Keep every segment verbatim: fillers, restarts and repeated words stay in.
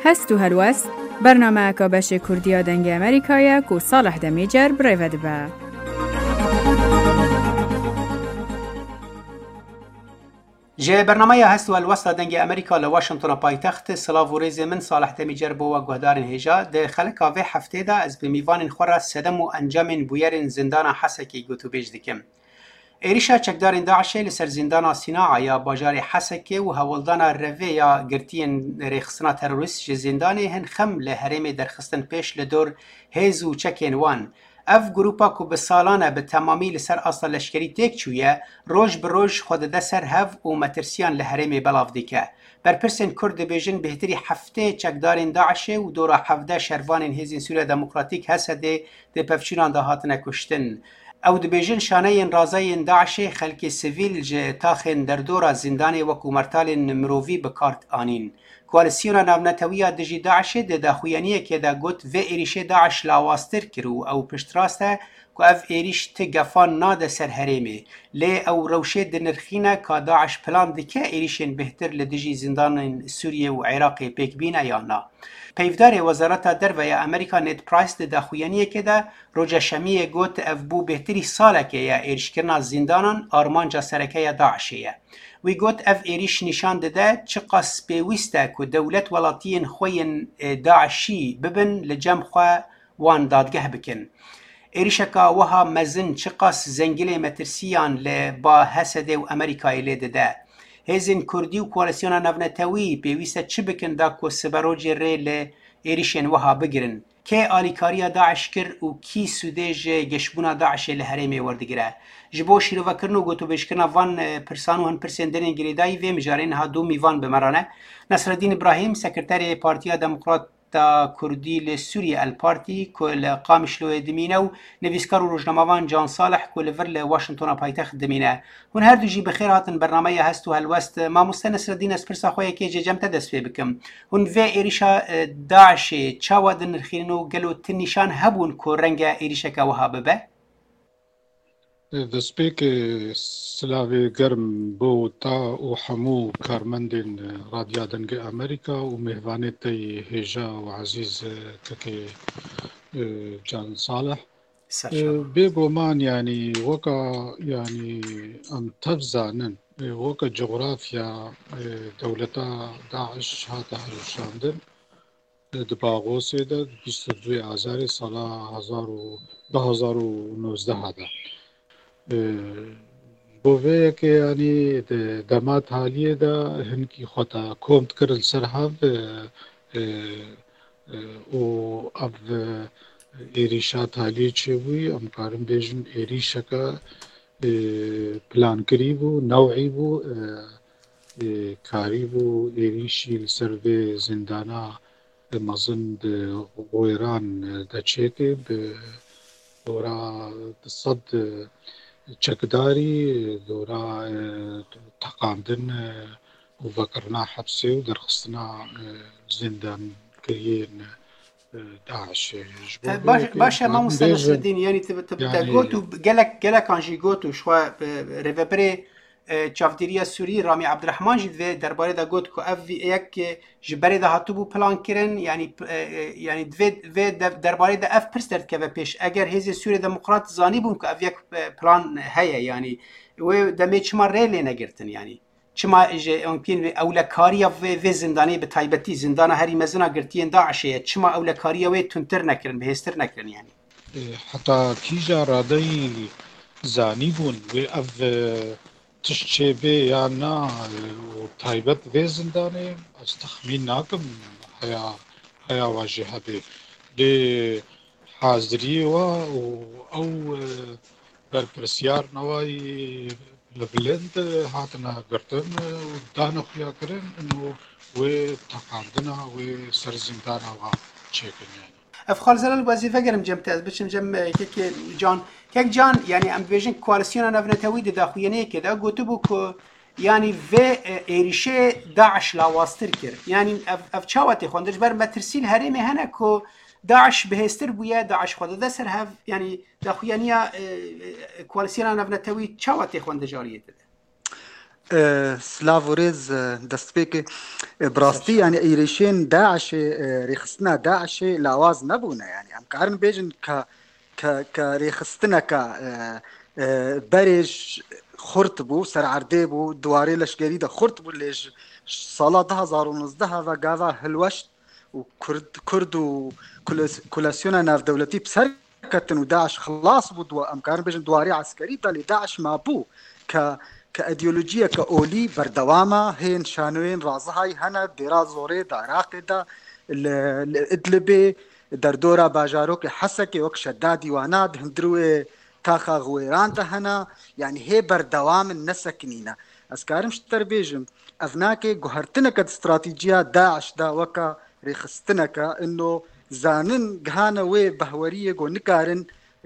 هست و هلوست برنامه که بش کردیا دنگ امریکایی که صالح دمیجر برای به. جه برنامه هست و هلوست دنگ امریکا لواشنطن پایتخت سلاو و ریز من صالح دمیجر بو و گهدارن هجا ده خلق آوه هفته ده از بمیوان خورا سدم و انجام بویرن زندان حسکی گوتو بیج دکم. ایریشا چکدارین داعشه لسر زندان سیناع یا باجار حسکه و هولدان روی یا گرتین ریخستنا تروریست جه زندانه هن خم لحرم درخستن پیش لدور هیزو چکین وان. اف گروپا کو به سالانه به تمامی لسر اصل لشکری تک چویه روش به روش خود ده سر هف و مترسیان لحرم بلاف دیکه. بر پرسن کرد بیژن بهتری هفته چکدارین داعشه و دورا هفده شروان هزین سوریه دموکراتیک هسته ده پفچینان ده هاتنه کشتن. او دبیجن شانه رازای داعش خلک سیویل جه تاخن در دورا زندان وکو مرتال مرووی بکارت آنین. کوالسیون ناونتویا دجی داعش ده داخویانیه که دا گوت و ایریش داعش لاواستر کرو او پشتراسته که اف ایریش تگفان ناده سر هریمه. لی او روشه دنرخینه که داعش پلان دکه ایریشن بهتر لدجی زندان سوریه و عراق پیک بینه یا نا. پیفدار وزارت دروی امریکا نت پرایس ده داخویانیه که ده روجه شمیه گوت اف بو بهتری ساله که یا ایرش کرنا زندانان آرمانجا سرکه یا داعشیه. وی گوت اف ایریش نشان ده چه قص پیوسته که دولت ولاتین خوین داعشی ببن لجم خواه وان دادگه بکن. ایریشکا وها مزن چه قص زنگل مترسیان لبا حسده و امریکای لیده ده. هزین کردی و کوالسیون نونتوی پیوسته چه بکن دا که سبروجی ری ل ایریشن وها بگرن که آلیکاریا داعش کر و کی سودج گشبونا داعش لحرم وردگره جبو شیرو وکرنو گوتو بشکرنا وان پرسانو هن پرسندن گریدای و مجارین ها دو میوان بمرانه. نصرالدین ابراهیم سکرتر پارتیا دموکرات تا کردی لسوریه الپارتی کل قامش لو دمینه و نویسکار و روزنامه‌وان جان صالح کل ور واشنطن پایتخت دمینه. هون هر دو جی بخیر هاتن برنامه هست و هلوست ما مست نصرالدین اسپرسا خویا که جم تدس فی بکم. هون و ایریشا داعش چاوا دنرخینو گلو تنشان هبون کو رنگ ایریشا که وهاب به. دەستپێک سلاوێ گەرم بۆ تا و هەموو کارمەندێن رادیا دەنگە ئەمریکا و میهوانێتی هێژا و عەزیز کەکێ جان ساڵح بێ بۆمان ینی وەکە ینی ئەم تەفزانن وەکە جغرافیا دەولەتە داعش هاتە هەڵوشاندن دباغۆسێدا بیست و دوێ ئازارێ ساڵا دە هەزار و نۆزدە هادا. بووەیە کە ینی دەمات حالیەدا هەنکی خۆتا کۆمت کردن سەر هەڤ و ئەڤ ئێریشا حالیە چێبووی ئەم کارم بێژن ئێریشەکە پلانکردی بوو نەوعی بوو کاری بوو ئێریشی لەسەر بێ زیندانە مەزن غۆیران دەچێتێ دۆرا سەد چەکداری دۆرا تەقاندن و ڤەکردنا حەبسێ و دەرخستنا زیندانکردیên داعش. باشه ما مست نصرالدین یعنی تبدا گوت و گلک گلکان جی گوت و شوا ریوبری چاودیریا سوری رامی عبدالرحمن جد و درباره دا گوت که اف یک جبری دا هاتو بو پلان کرن یعنی یعنی دو درباره دا اف پرسترد که و پیش اگر هزی سوری دموکرات زانی بون که اف یک پلان هیا یعنی و دمی چما ریلی نگرتن یعنی چما ممکن اولکاری و زندانی به تایبتی زندان هری مزنا گرتین داعشه چما اولکاری و تونتر نکرن بهستر نکرن یعنی حتی کیجا رادی زانی بون و اف تشتێ بێ یان نا و تایبەت بێ زیندانێ ئەس تەخمین ناکەم هەیە هەیە واژێ هەبێ لێ حازریەوە و ئەو بەرپرسیارنەوەی لە بلند هاتنە گرتن و دانە خویاکردن و وێ تەقاندنە وێ سەر زیندانەوە چێکن یانی افخال زلال وظیفه گرم جم تاز بچم جم که جان که جان یعنی ام بیژن کوالسیون نونتوی د داخوینه که دا گوتو بو کو یعنی و ایریشه داعش لاواستر کرد یعنی اف اف چاوتی خوندش بر مترسیل هرم هنه کو داعش بهستر بویا داعش خود ده سر هف یعنی داخوینه کوالسیون نونتوی چاوتی خوند جاریه ده سلاوريز دستبيك براستي يعني ايريشين داعش ريخستنا داعش لاواز نبونا يعني ام كارن بيجن ك ك كريخستنا ك برج خرطبو سر عرديبو دواري لشگری ده خرطبو ليش سالا ده هزار و نوزده و گاوا هلوشت و کرد کرد و کولاسیونا ناف دولتی بسر کتن و داعش خلاص بود و ام كارن بيجن دواري عسكري ده لداعش ما بو ك كأيديولوجية كأولي بردوامة هين شانوين رازهاي هنا ديرا زوري دا عراقي دا الإدلبي دردورا باجاروك حسكي وك شداد ديوانات هندروي تاخا غويران دا هنا يعني هي بردوام النسكنينة أسكارم شتر بيجم أفناكي قهرتنك استراتيجية داعش دا وكا ريخستنك إنه زانن جهانا وي بهورية جو نكارن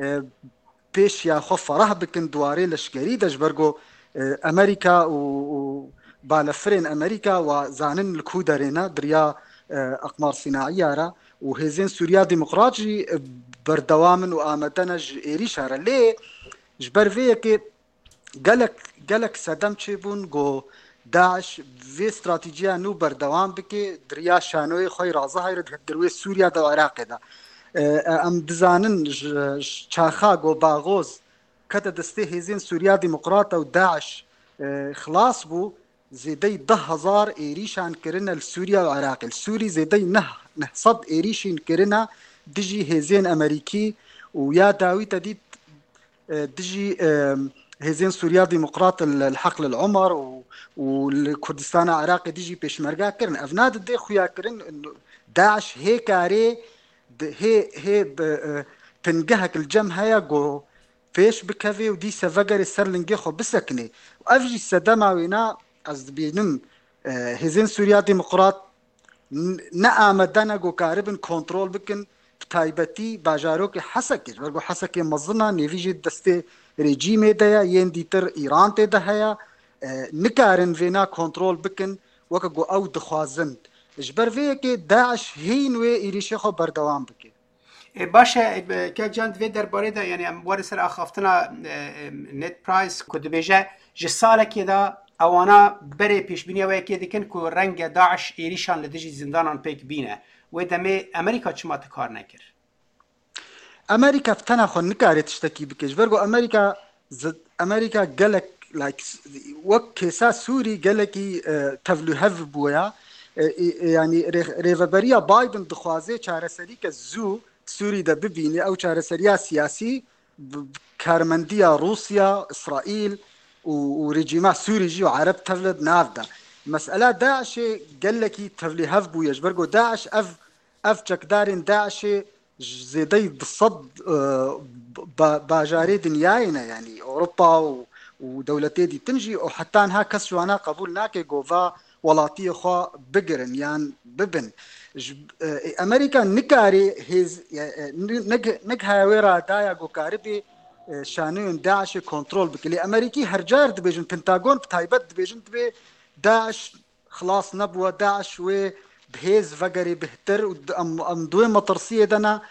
بيش يا خوف رهبكن دواري لشكري دجبرجو أمريكا وبالفرين أمريكا وزانن الكودرينا دريا أقمار صناعية را وهزين سوريا ديمقراطي بردوامن وآمدنج إيريشارا ليه جبر فيكي قالك قالك صدام تشيبون جو داعش في استراتيجية نو بردوام بكي دريا شانوي خوي رازها يرد دروي سوريا دا وعراق دا ام دزانن شاخا جو باغوز كتا دستي هزين سوريا ديمقراطة وداعش خلاص بو زيدي ده هزار ايريشان كرنا لسوريا وعراق السوري زيدي نه نهصد ايريشين كرنا دجي هزين امريكي ويا داوي تديد دجي هزين سوريا ديمقراط الحقل العمر والكردستان عراقي دجي بيشمرقا كرن افناد دي خويا كرن انه داعش هي كاري هي هي بنجهك الجم هيا جو فيش بكافي ودي سفجر السرلنجي خو بسكني وافجي السدما وينا از بينم هزين سوريا ديمقراط نعمدنا جو كاربن كنترول بكن تايبتي باجاروك حسكي برغو حسكي مظنا نيفيجي دستي ريجيمي دايا ينديتر ايران تي دهيا نكارن فينا كنترول بكن وكو او دخوازن جبر فيكي داعش هين وي ايريشي خو بردوام بكي باشه که جان دوی درباره دا یعنی وارد سر اخافتنا نت پرایس کد بیجه جساله که دا اوانا بره پیش بینی و یکی دیکن که رنگ داعش ایریشان لدیجی زندانان پیک بینه و دمه امریکا چما تکار نکر امریکا فتنا خو نکاری تشتکی بکش برگو امریکا زد امریکا گلک لايك وك كيسا سوري قالكي تفلو هف بويا يعني ريفابريا بايدن دخوازي چارەسەری کە زوو سووری دە ببینێ ئەو چارەسەریە سیاسی کارمەندیە رووسیا ئیسرائیل و ڕێژیما سووریژی و عەرەب تەفلت ناودا مەسئلە داعشێ گەلێکی تەفلی هەف بوویەش بەرگۆ داعش ئەف ئەف چەکدارین داعشێ زێدەی دسەد باژارێ دنیایەنە یعنی ئەوروپا و ودولتي تنجي وحتى انها كسوانا قبول ناكي جوفا ولاتي خو بقرن يعني ببن امريكا نكاري هيز نك نكها ويرا دايا جو كاربي شانون داعش كنترول بكلي امريكي هرجار دبيجن بنتاغون بتايبت دبيجن دبي داعش خلاص نبوه داعش و بهيز فقري بهتر ام دوي مطرسيه دنا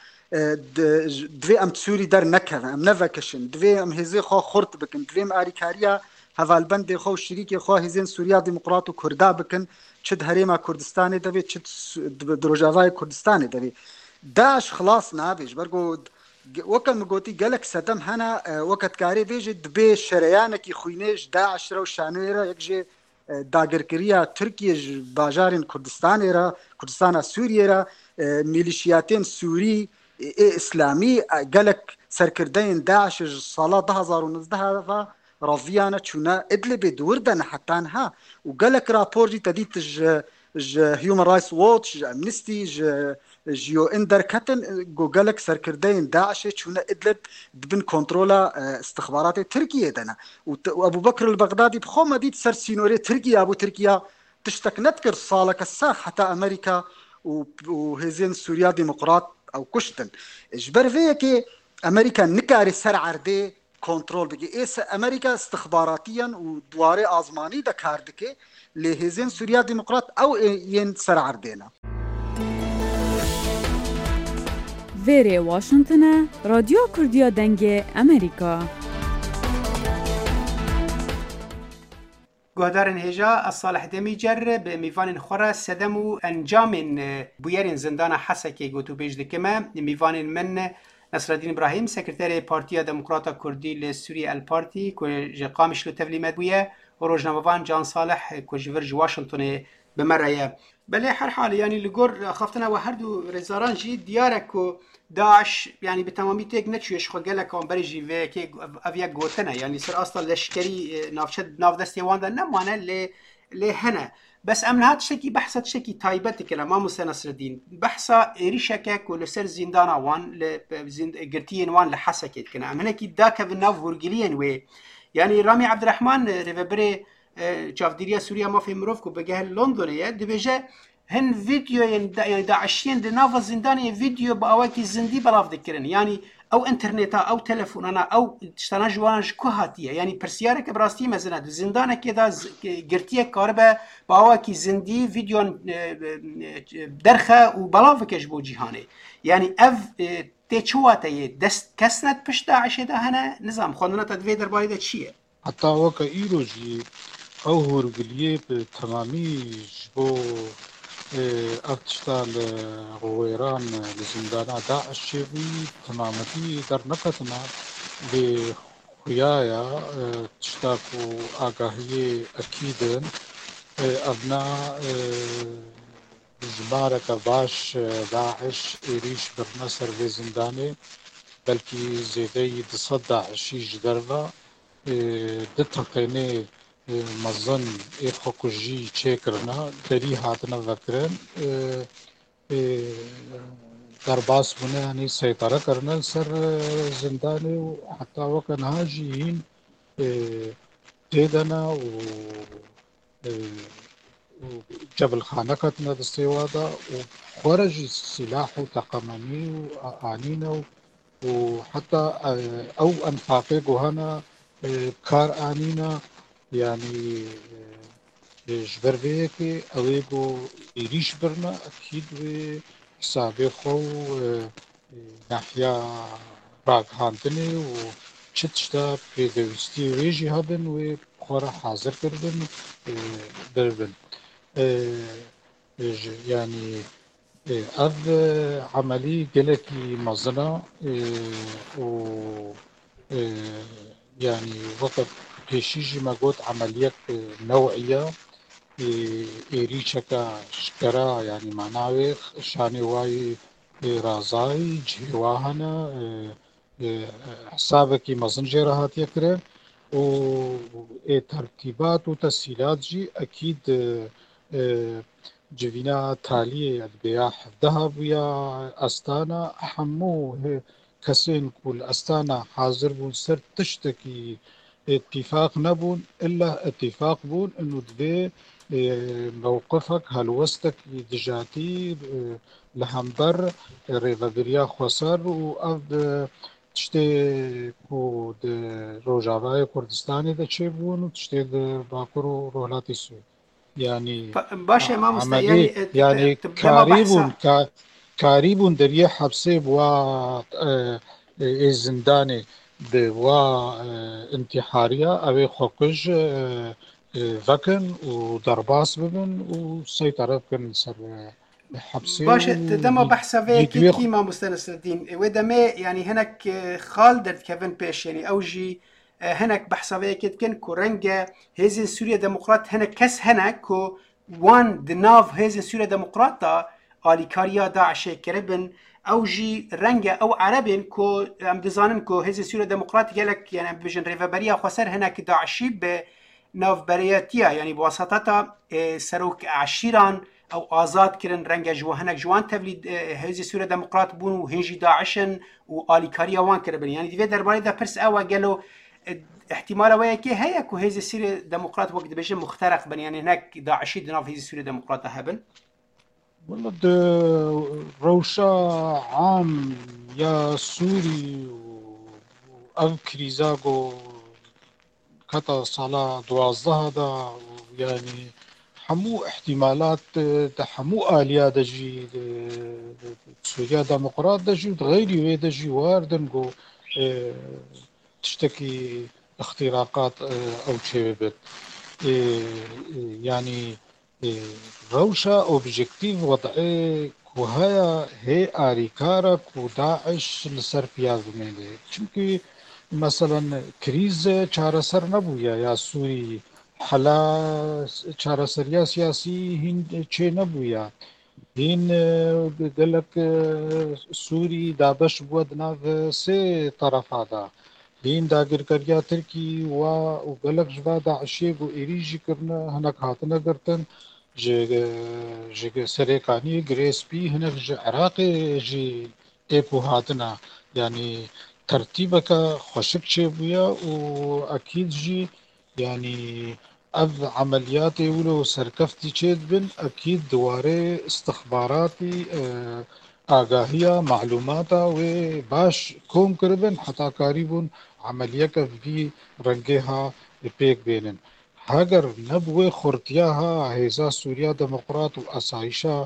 دوی ام تسوری در نکه ام نفکشن دوی ام هزی خو خورت بکن دوی ام آریکاریا هفالبند خو شریک خو هزین سوریا دموکرات و کردا بکن چد هریما کردستانی دوی چد دروجاوای کردستانی دوی داعش خلاص نابیش برگو وکل مگوتی گلک صدم هنا وقت کاری بیجی دبی شریانکی خوینش داعش رو شانوی را یک جه داگرکریا ترکیه باجارین کردستانی را کردستان سوریه را میلیشیاتین سوری اسلامی گلک سرکردین داعش سال ده هزار و نوزده و راویانه چونه ادلب دوردن حتی ها و گلک راپورتی تدیت ج ج هیومن رایتس واتش ج امنستی ج جیو اندر کتن گو گلک سرکردین داعش چونه ادلب دبن کنترولا استخبارات ترکیه دنا و ابو بکر البغدادی بخوم دید سر سینوری ترکیه ابو ترکیه تشتک نتکر سالک الساخ حتى امریکا و هزين سوريا ديمقراط او كشتن اجبر فيكي امريكا نكاري سر عردي كنترول بكي ايس امريكا استخباراتيا ودواري ازماني دا كاردكي لهزين سوريا ديمقراط او ين سر عردينا ويري واشنطن راديو كرديا دنگي امريكا گهدارن هجا الصالح دمیجر به میوان خورا سدم و انجام بویرین زندان حسکی گوتو بیج دکمه میوان من نصرالدین ابراهیم سکرتر پارتیا دموکراتا کردی لسوری الپارتی که قامش لو تبلیمت بویه و روزنامه‌وان جان صالح که جورج واشنطن بمرایه. بله هر حال يعني لجور خفتنا وهردو رزاران جي دياركو داعش يعني بتمامي تيك نتشوش خجلة كان بريجي في كي أفيا جوتنا يعني صار أصلا لشكري نافشد ناف دستي واندا نمانا ل لهنا بس أمن هاد شكي بحثت شكي تايبت كلا ما موسى نصر الدين بحثا ريشكك ولسر زندانا وان لزند قرتين وان لحسكت كنا أمن هكي داك بالناف ورجليين وي يعني رامي عبد الرحمن ريفبري جافديريا سوريا ما في مروفكو بجهل لندنية دبجة هن فيديو يعني داعشين دناف زنداني فيديو بأواكي زندي بلاف ذكرن يعني أو إنترنتا أو تلفوننا أو تشتنا جوانج كهاتية يعني برسيارك براستي مثلا زندانة كذا قرتية كاربة بأواكي زندي فيديو درخة وبلاف كجبو جهاني يعني أف تيشواتي دست كسنت بش داعش ده هنا نظام خلنا تدفي درباري ده شيء حتى وكا إيروجي أو هرقلية بتمامي جبو افتشتال غويران لزندانا داعش شبي تمامتي در نكتنا بخيايا تشتاكو آقاهية أكيدا أبناء جمارك باش داعش إريش برنصر في زنداني بلكي زيدي تصدع شيج دربا دتقيني مظن إخوكو جي چيكرنا دري هاتنا ذكرن درباس بنا يعني سيطرة کرنا سر زنداني وحتى وكان هاجيين تيدنا و جبل خانكتنا دستيوادا وخرج السلاح وتقمني وآنينا وحتى أو أنفاقي هنا كار آنينا يعني جبر بيكي أويقو إريش برنا أكيد وحسابي خو ناحية راك هانتني وشتشتا بيدوستي ريجي هبن وخورا حاضر كردن دربن يعني أذ عملي قلكي مزنا و يعني وقت بيشيجي ما قلت عمليات نوعية إيريشكا شكرا يعني معناوي شاني واي رازاي جهواهنا حسابكي مزنجر هات يكره و ترتيبات وتسهيلات جي أكيد جوینا تالیه بیاح ذهب یا استانا حمو کسین کل استانا حاضر بون سر تشتكي اتفاق نبون الا اتفاق بون انه دبي موقفك هلوستك دجاتي لهمبر ريفابريا خسر و اب تشتي كود روجاوای کردستانی ده چه بون و تشتي باكر و رولاتي سوی يعني باشه ما مست يعني يعني كاريبون كاريبون دريه حبسي بوا زنداني بوا انتحارية أبي خوكج فكن ودرباس ببن وسيطرة بكن سر حبسي باشه دما بحثا في كي كيما مستنس الدين ودما يعني هناك خال درد كيفن بيش يعني أوجي هناك بحثا في كتكن كورنجا هزين سوريا ديمقراط هناك كس هناك كو وان دناف هزين سوريا ديمقراطا آليكاريا داعش كربن او جي رنجا او عربين كو ام دزانن كو هزين سوريا ديمقراط قالك يعني بجن ريفابريا خسر هناك داعشي بناف برياتيا يعني بواسطتا سروك عشيران او آزاد كرن رنجا جو هناك جوان تبليد هزين سوريا ديمقراط بون وهنجي داعشن وآليكاريا وان كربن يعني دي درباري دا برس اوا قالوا احتمال وياكي هيا كو هيزي سوريا ديمقراط وقت بيجي مخترق بن يعني هناك داعشي دناف هيزي سوريا ديمقراط هبن والله روشا عام يا سوري و كريزاغو كتا صلاة دوازده دا يعني حمو احتمالات دا حمو آليا دا جي سوريا ديمقراط دا جي غيري وي دا جي واردن تشتكي اختراقات او شيء بيت يعني روشة اوبجكتيف وضعي كوهايا هي آريكارا كو داعش لسر پیاز بمینده چونکه مثلا کریز چاره سر نبویا یا سوری حلا چاره سریا سیاسی هین چه نبویا هین قالك سوري دابش بود ناف سه طرفا دا هین داگر کریا ترکی و وقالك جوا داعشی و ایریجی کرنا هناك هاتنا کرتن جه سرکانی گریس بی هناك جه عراق جه ایپو هاتنا يعني ترتيبك خوشك چه بويا و اكيد جي يعني اف عملياتي ولو سركفتي چيد بن اكيد دواره استخباراتي آگاهية معلوماتا و باش كوم کربن حتى قريبون عملية في رنگها بيك بينن هاگر نبوه خورتياها هيزا سوريا ديمقراط و اسايشا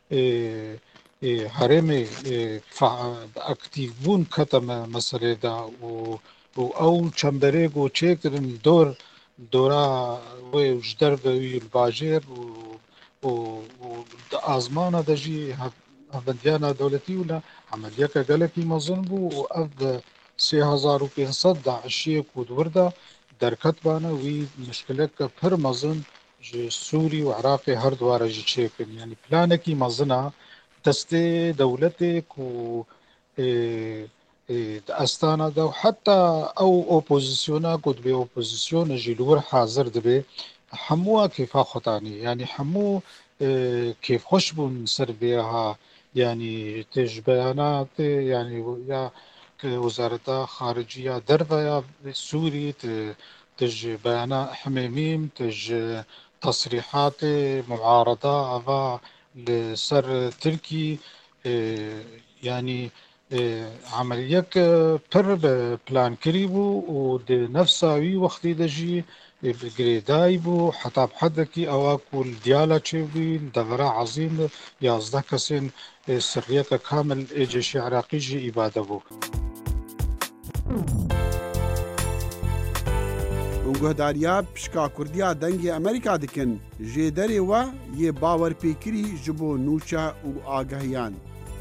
هرم اکتیو بون کتم مسئله دا و او چمبره گو چه کرن دور دورا و جدر و الباجر و آزمانا دا جی هفندیانا دولتی ولا عملیه که گلکی مزن بو و اف سه هزار و پینصد داعشیه کود ورده درکت بانه وی مشکله که پر مزن سوری و عراقی هر دواره جی چه کرن یعنی پلانکی مزنه دست دولتك و استانا دا وحتى او اوبوزيسيونا قد بي اوبوزيسيون جيلور حاضر دبي حموها كيف خطاني يعني حمو كيف خشبون سر بيها يعني تج بيانات يعني يا وزارة خارجية دربا يا سوري تج بيانات حميميم تج تصريحات معارضة أفا لسر تركي يعني عمليك پر بلان كريبو و دي نفساوي وقتي دجي بگريداي بو حتى بحدكي اواكو الديالة چيبي دغرا عظيم يازده كسين سريك كامل ايجيشي عراقي جي إبادة بو گهداریا پشکا کردیا دنگ امریکا دکن جدری و یه باور پیکری جبو نوچا و آگاهیان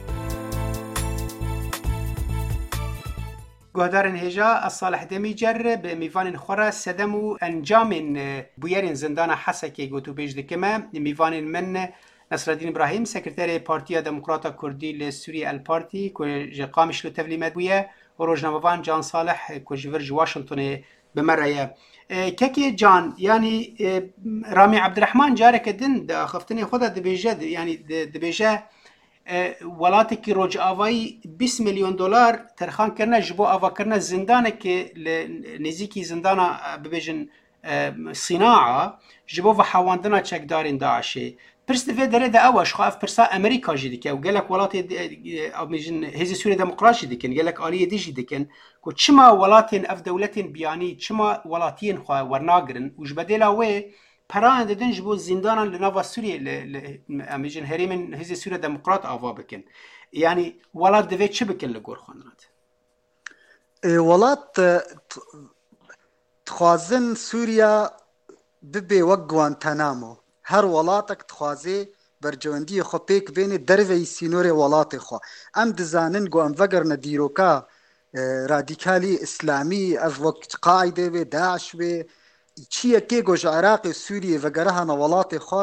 گهدارن هجا الصالح دمیجر به میوان خورا سدم و انجام بویرین زندان حسکی گوتو بیج دکمه میوان من نصر الدین ابراهیم سکرتر پارتیا دموکراتا کردی لسوری الپارتی که قامش لو تفلیمت بویه و روزنامه‌وان جان صالح که جورج واشنطن بمرأيه كيكي جان يعني رامي عبد الرحمن جارك دن دا خفتني خدا دبيجة يعني دبيجة ولاتك روج آوای بیست میلیون دلار ترخان کرنا جبو آوا کرنا زندانه که نزیکی زندانه ببیجن صناعه جبو و حواندنا چکدارین داعشه پرست في دره ده اواش خاف برسا امريكا جي ديك او قالك ولات او مجن هزي سوريا ديمقراطي ديكن قالك اليه ديجي ديكن كو تشما ولاتين اف دولتين بياني تشما ولاتين خو ورناغرن وجبدلا وي پران ددن جبو زندانا لنافا سوريا مجن هريمن هزي سوريا ديمقراط اوا بكن يعني ولات دفي تش بكن لغور خونرات ولات تخوازن سوريا ببي وقوان تنامو هر ولاتك تخوازي برجوندي خو بيك بين دروي سينوري ولات خو ام دزانن جو ام فقرنا ديروكا راديكالي اسلامي از وقت قاعده و داعش و چیه که گوش عراق سوریه وگرهان ولات خو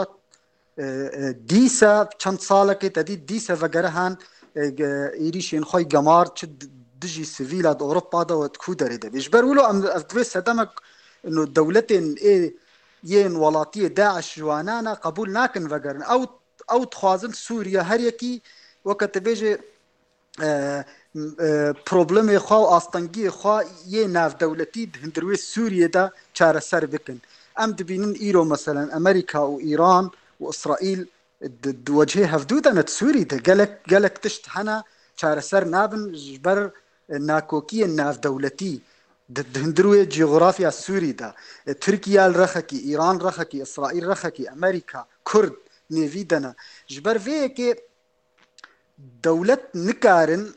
دیسا چند ساله که تدید دیسا وگرهان ایریشین خوی گمار چه دجي سيفيلات اوروبا دا وتكو دريده بيجبر ولو ام افدوي سدمك انه دولتين ايه ين ولاتيه داعش جوانانا قبول ناكن فقرن او او تخوازن سوريا هر يكي وقت بيجي بروبلم خو استنگي خو يه ناف دولتي هندروي سوريا دا چاره سر بكن ام دبينن ايرو مثلا امريكا وايران واسرائيل وجهها فدودنا سوري ده قالك قالك تشت حنا چاره سر نابن جبر ناكوكي ناف دولتي هندروي جغرافيا سوري دا تركيا الرخكي ايران رخكي اسرائيل رخكي امريكا كرد نيفيدنا جبر فيكي دولت نكارن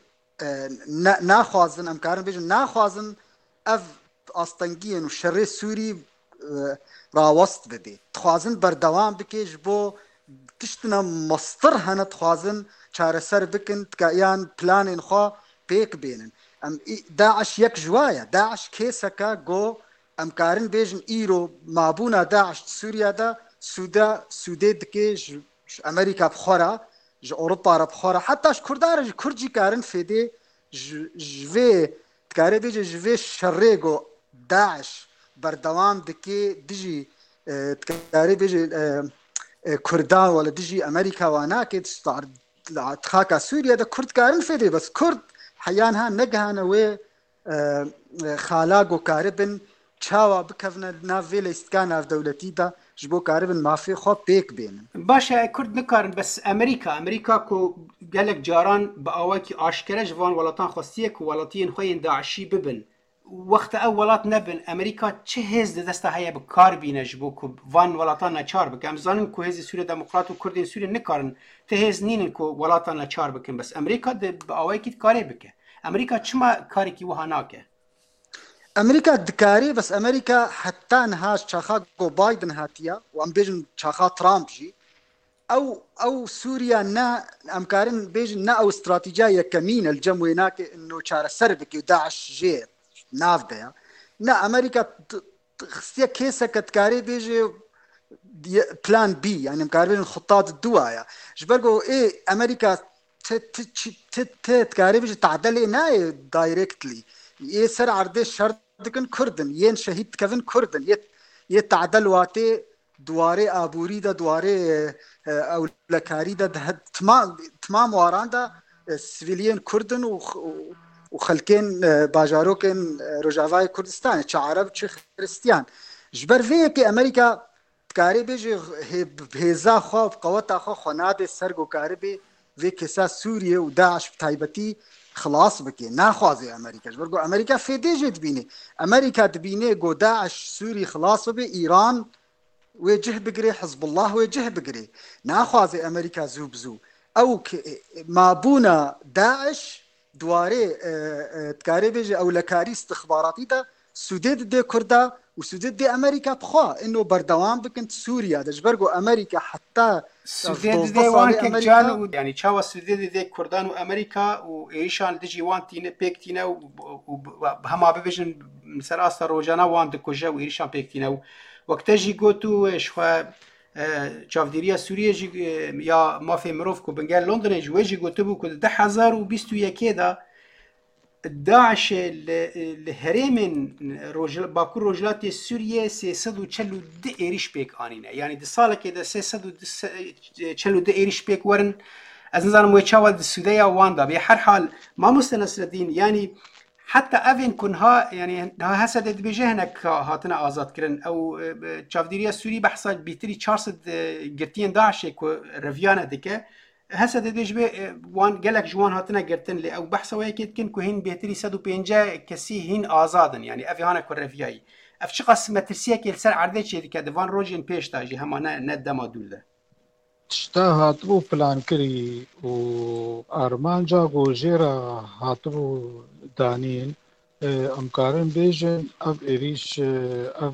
ناخوازن امكارن بيجن ناخوازن اف استنگين وشر سوري راوست بده تخوازن بردوام بکیش بو تشتنا مصدر هنه تخوازن چارەسەر بکن تکایان پلانên xwe pêk bênin. Em Daeş yek ji wa ye Daeş kêseka got em karin bêjin îro mabûna Daeş Sûriya de Sûde Sûdê dike ji Amerîka bixwe re ji Ewropa re bixwe re heta ji Kurda re ji Kurd jî karin fêdê ji vê dikare bêje ji vê şerrê got Daeş berdewam dike dijî dikare bêje Kurdan wala dijî Amerîka wa nake تخاکا سووریا دا کورد کارن فیده بس کورد حیان ها نگهانه و خالاق و کاربن چاوا بکفنه ناف ویل استکان ناف دولتی دا جبو کاربن مافی خواب پیک بینن باشه کورد نکارن بس امریکا امریکا کو گلک جاران با آوائی که آشکره جوان ولاتان خواستیه که ولاتین خوین داعشی ببن وقت اولات نبن امریکا چه هز دسته هیا به کار بینه جبو که وان ولاتان نچار بکن امزانن که هز سوریه دموکرات و کردین سوریه نکارن ته هز نینن که ولاتان نچار بکن بس امریکا به آوائی که کاری بکن امریکا چما کاری که وها ناکه امریکا دکاری بس امریکا حتی نهاش چاخا گو بایدن هاتیا و ام بیجن چاخا ترامپ جی او او سوريا نا امكارن بيجن نا او استراتيجيه كمين الجموي ناك انه شار سربك وداعش جيت نافده نا امريكا خصيه كيسه كتكاري بيجي بلان بي يعني مكاربين خطات الدوايا جبرقو ايه امريكا تتكاري بيجي تعدل نا دايركتلي ايه سر عرض شرط دكن كردن ين شهيد كفن كردن يت يتعدل واتي دواري ابوري دا دواري او لكاري دا تمام تمام واران دا سيفيليين كردن وخلكين باجاروكين رجاواي كردستان تش عرب تش خريستيان جبر فيك امريكا تكاري بيجي بهزا خوف قوات اخو خناد سرغو كاربي فيك سا سوريا وداعش بتايبتي خلاص بكي ناخوازي امريكا جبرغو امريكا في ديجي تبيني امريكا تبيني جو داعش سوري خلاص بي ايران وجه بقري حزب الله وجه بقري ناخوازي امريكا زوب زو او ما بونا داعش دواري تكاري بيجي او لكاري استخباراتي دا سوديد دي كردا وسوديد دي امريكا بخوا انه بردوام بكنت سوريا دجبرغو امريكا حتى سوديد دي وان كانوا يعني تشاوا سوديد دي كردان وامريكا وايشان دجي وان تينا بيكتينا وهما بيجن مثلا اصلا روجانا وان دكوجا وايشان بيكتينا وقت جي گوتو شخوا چاودیری سوریه جی یا مافی مروف کو بنگال لندن جوی جی گوتو بو که ده هزار و بیست و یکی دا داعش لهرمن روجل باکور روجلات سوریه سیصد و چهل و ده ایریش پیک آنینه یعنی ده سال که ده سیصد و چهل و ده ایریش پیک ورن از نظر موچاوا ده سودیا واندا به هر حال ما مستنصر الدین یعنی حتى أفين كنها يعني هسه دد بجهنك هاتنا آزاد كرن أو تشافديريا السوري بحصل بيتري تشارسد قرتين داعش كو رفيانا دكه هسه دد بجبه وان قالك جوان هاتنا قرتن لي أو بحث وياكيد كن كو هين بيتري سدو بينجا كسي هين آزادا يعني أفي هانا كو رفياي أفش قسم مترسيا كي السر عردت شيء دكه دفان روجين بيش تاجي همانا ند ما دوله تشتا هاتبو بلان كري و أرمانجا غوجيرا هاتبو دانين امكارن بيجن اف اريش اف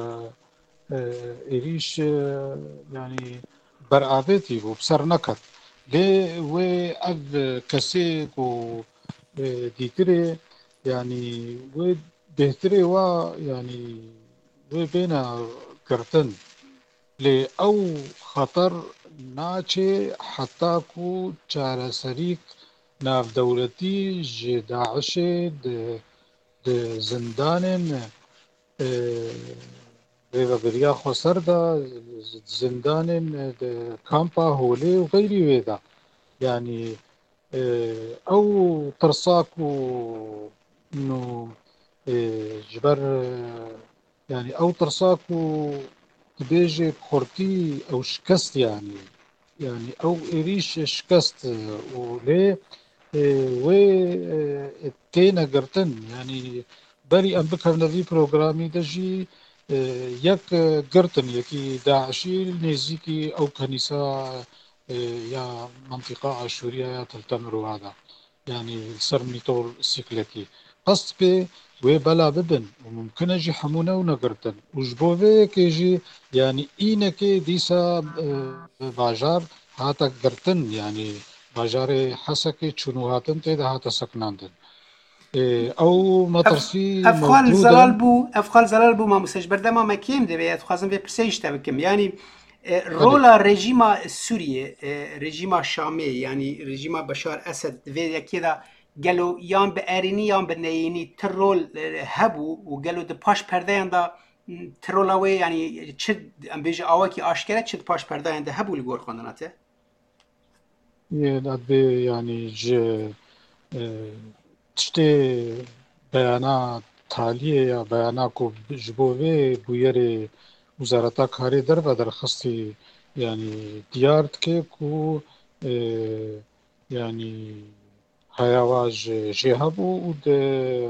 اريش يعني برعابتي وبصر نكت ليه و اف كسيك و ديتري يعني و بهتري و يعني و بينا كرتن لي او خطر ناچه حتى کو چاره سريك ناف دولتي جي داعش د د زندان ريفا بريا خسر دا زندان د كامبا هولي وغيري ويدا يعني او ترساكو انه جبر يعني او ترساكو تبيجي بخورتي او شكست يعني يعني او اريش شكست وليه و تينا قرتن يعني بري ام بكر في بروغرامي دجي يك قرتن يكي داعشي نزيكي او كنيسة يا منطقة عاشورية تلتمر هذا يعني سرمي طول سيكلكي قصد به و بلا ببن وممكن جي حمونه ونقرتن وجبوه كي جي يعني إينك ديسا باجار هاتا قرتن يعني باجار حسكي چونو هاتن تيدا هاتا سكناندن او مطرسي افخال زلال موجودا بو افخال زلال بو ما مسج بردما ما كيم دبي خازم في برسيش تبكم يعني رولا رژیما سوریه رژیما شامی يعني رژیما بشار اسد في كذا قالوا يام باريني يام بنيني ترول هبو وقالوا د باش پردهان دا ترولاوي يعني تشد ام بيجي اواكي اشكره تشد باش پردهان دا هبو لگور خوندناته يعني ج تشتي بيانات تالية يا بياناكو جبوه بويري وزارتا کاری در و درخستی يعني دیارت که کو يعني هیاواج جهبو و ده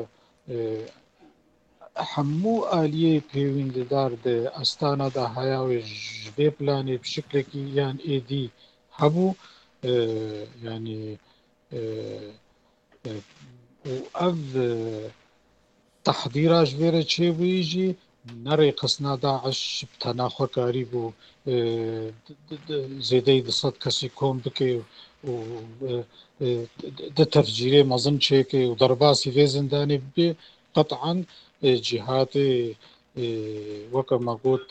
همو آلیه پیونددار ده استانا ده هیاواج جبه پلانی بشکل که یان ایدی هبو يعني و اف تحضيراج فيرا چه ويجي نري قصنا داعش بتناخو قريبو زيدي دصد كسي كوم بكي و ده تفجيري مظن چيكي و ضرباسي في زنداني بي قطعا جهات وكما قلت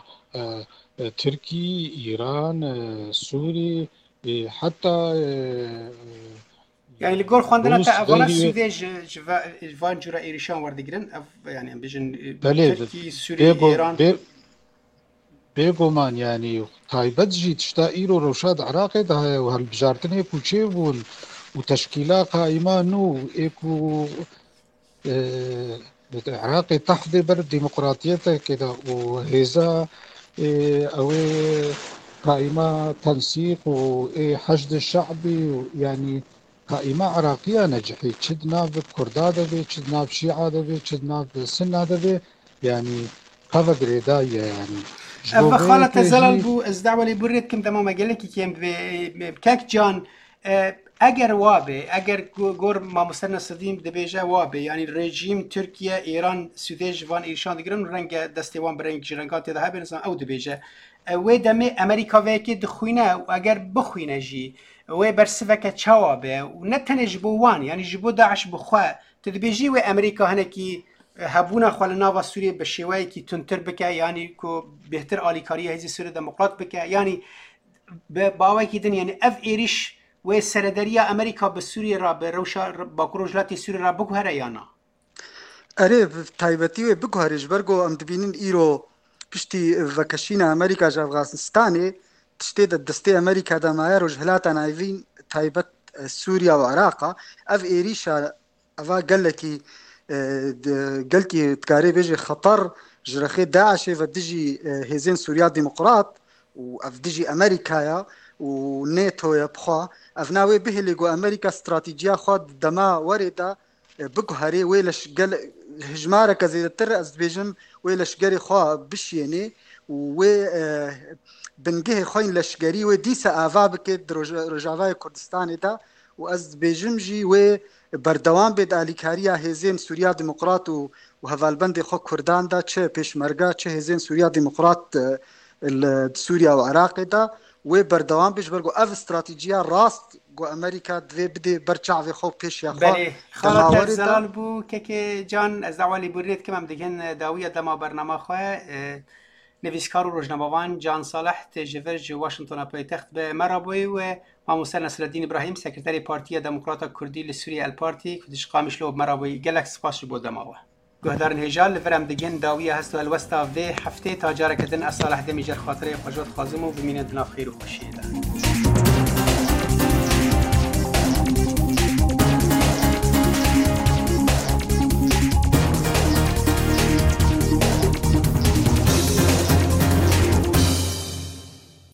تركي ايران سوري حتى يعني لگور خواندنا تا افغان سودج جوان جورا ایریشان وردگرن اف يعني بيجن تركي سوري ايران بيگومان يعني تايبت جي تشتا ايرو روشاد عراقي ده وهالبجارتني كوچي بون وتشكيلا قائمة نو ايكو عراقي تحت بر ديمقراطيته كده وهذا او قائمة تنسيق وحشد الشعبي يعني قائمة عراقية نجحي چد ناب كردا دبي چد ناب شيعة دبي چد ناب سنة دبي يعني قفا قريداية يعني أفا خالة زلال بو از دعوة لي بريد كم تماما قلقي كيم بكاك جان اگر وابه اگر گور ما مسترنا صدیم دبیجه وابه يعني رژیم ترکیه ایران سودج وان ایرشان دگرن رنگ دستوان برنگ جرنگات ده هبه نظام او دبیجه و دمه امریکا وکی دخوینه و اگر بخوینه جی و برسفك تشوابه ونتنه جبوان يعني جبو داعش بخوا تدبيجي وامريكا هنكي هبونا خلنا سوريا بالشواي كي تنتر بك يعني كو بهتر اليكاريه هذه سوريا ديمقراط بك يعني باوي كي دن يعني اف ايريش وسردريا امريكا بسوريا را بروشا باكروجلاتي سوريا را بكو هريانا اريف تايبتي بكو هريج برغو ام دبينين ايرو بشتي فكشينا امريكا افغانستاني تشتيد الدستي أمريكا دماير وجهلاتا نايفين تايبت سوريا وعراقا اف ايريشا افا قالكي قالكي تكاري بيجي خطر جرخي داعش فدجي هزين سوريا ديمقراط واف دجي امريكايا ونيتو يبخوا افناوي به اللي جو امريكا استراتيجيه خد دما ورده بقهري ويلش قال هجماره كزي تر ازبيجن ويلش قري خوا بشيني و بنجه خوين لشگری و دیسا آوا بکد رجاوای کردستانی دا و از بیجمجی و بردوام بید آلیکاریا هزین سوریا ديمقراط و هوالبند خو کردان دا چه پیشمرگا چه هزین سوریا ديمقراط سوریا و عراق دا و بردوام بیش برگو اف استراتیجیا راست گو امریکا دوی بده برچعوی خو پیش یا خو بله خالد زلال بو که جان از دعوالی برید که من دیگن داویه دما برنامه خواه نویسکار و روزنامه‌وان جان صالح تجورج واشنطن پایتخت به مرابوی و ماموسر نصرالدین ابراهیم سکرتری پارتی دموکرات کردی لسوریه الپارتی کدش قامش لو مرابوی گلک سپاس بود دماوه گهدارن هجال لفرم دگن داویه هست و الوستا و هفته تاجر کدن اصالح دمی جر خاطره خجوت خازم و بمینه دنا خیر و خوشیده